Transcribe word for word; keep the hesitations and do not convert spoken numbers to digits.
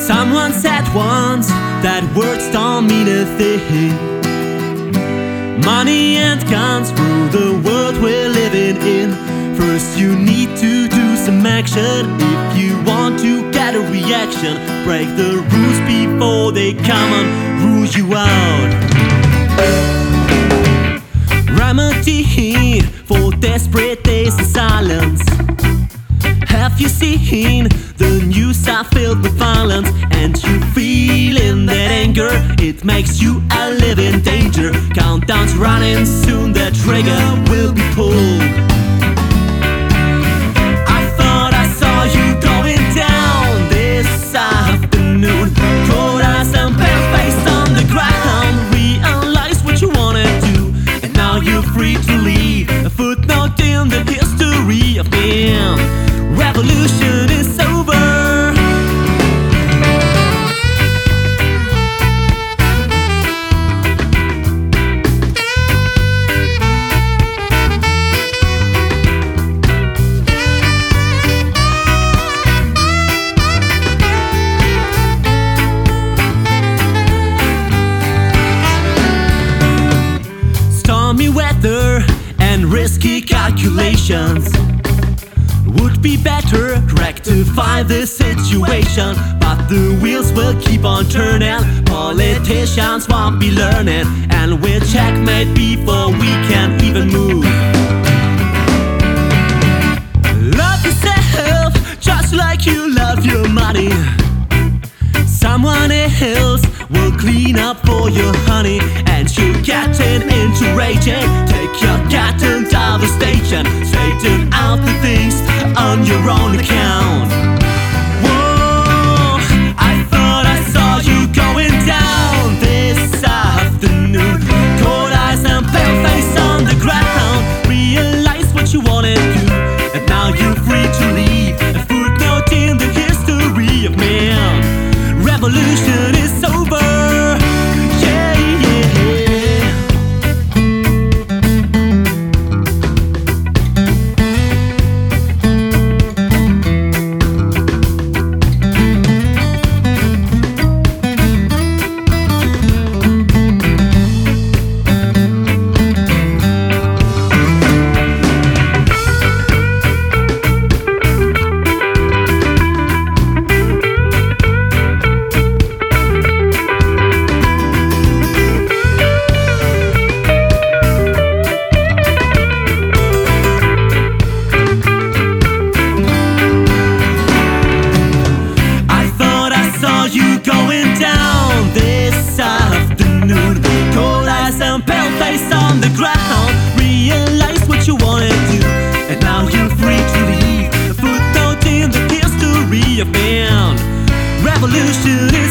Someone said once that words don't mean a thing. Money and guns rule the world we're living in. First you need to do some action if you want to get a reaction. Break the rules before they come and rule you out. Remedy for desperate days in silence. Have you seen the news are filled with violence? And you feeling that anger, it makes you a living danger. Countdown's running, soon the trigger will be pulled. I thought I saw you going down this afternoon. Cold eyes and pale face on the ground. Realize what you wanna do, and now you're free to leave. A footnote in the history of man. Revolution is over. Stormy weather and risky calculations would be better, rectify the situation. But the wheels will keep on turning. Politicians won't be learning, and we'll checkmate before we can even move. Love yourself just like you love your money. Someone else will clean up for your honey, and you're getting into raging. Take your goddamn devastation, straighten out the things on your own account. Whoa, I thought I saw you going down this afternoon. Cold eyes and pale face on the ground. Realize what you wanna do, and now you're free to leave. A footnote in the history of man. Revolution is over. Yeah, yeah. On the ground, realize what you wanna do, and now you're free to leave. A footnote in the history of man. Revolution